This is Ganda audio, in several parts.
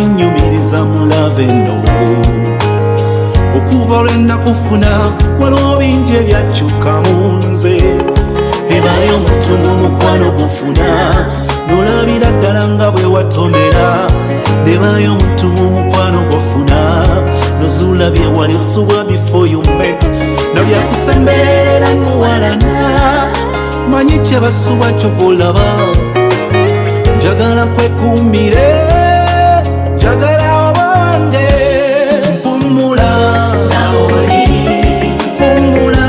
binnyumiriza mulave nno okuva lwe nakufuna waliwo bingi ebyakyuka mu nze ebayo mutumu mukwano gufuna nolabira ddala nga bwe watomera ebayo mutumu mukwano gwafuna nozuula bye wali osubwa before you met nabyakusemberera muwalana manyi kye basubwa kyova olaba njagala kwekuumire njagala oba wange mpumula mpumula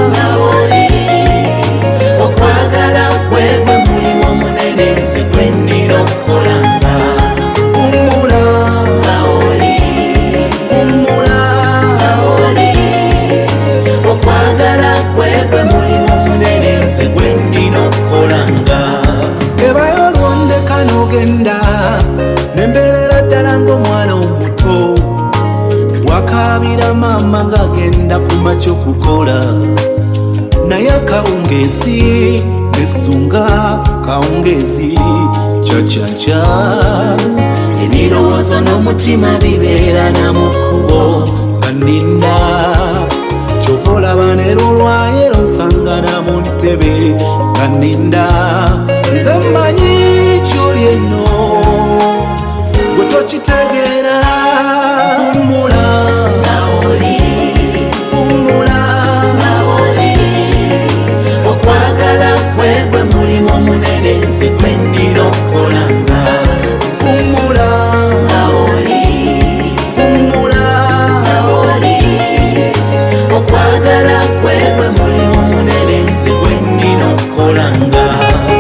okwagala kwegwe mulimu omunene nze gwe nnina okukolanga mpumula mpumula okwagala kwegwe mulimu omunene nze gwe nnina okukolanga ebayo olwondeka n'ogenda nembeerera ddala ng'omwana omuto bwakabira maama ng'agenda ku makya okukola naye akawungeezi nesunga kawungeezi cacacca ebirowoozo n'omutima bibeera na mu kkubo baninda kyova olaba neero olwayero nsangana mu ntebe baninda nze mmanyi kyoli eno gwe tokitegeera mpumula mpumula okwagala kwegwe mulimu omunene nze gwe nnina okukolanga mpumula mpumula okwagala kwegwe mulimu omunene nze gwe nnina okukolanga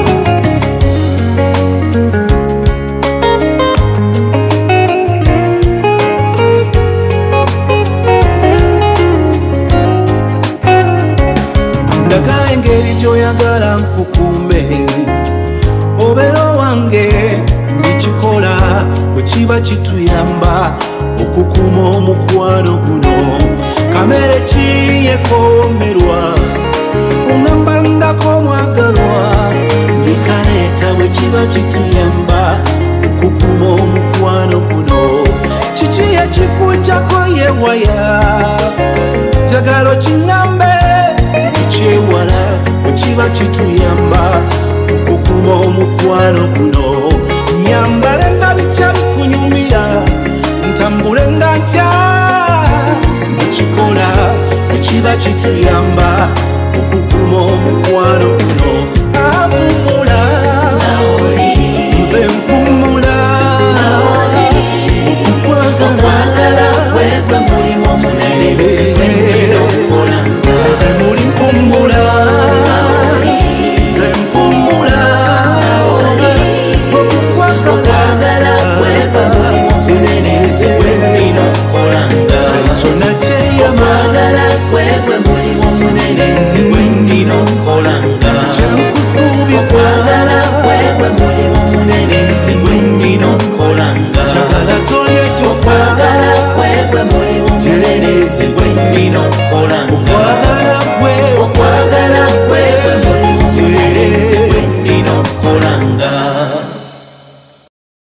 ndaga engeri gy'oyagala nkukuume obeera wange ndikikola bwe kiba kituyamba okukuuma omukwano guno kamere kiyekomerwa ongambangako omwagalwa ndikaleeta bwe kiba kituyamba okukuuma omukwano guno kiki ekikujjako yewaya jagalo kiŋŋambe ekyewala bwe kiba kituyamba okukuuma omukwano guno nyambale nga bijja bikunyumira ntambule nga ntya mukikola bwe kiba kituyamba okukuuma omukwano guno ampumula nze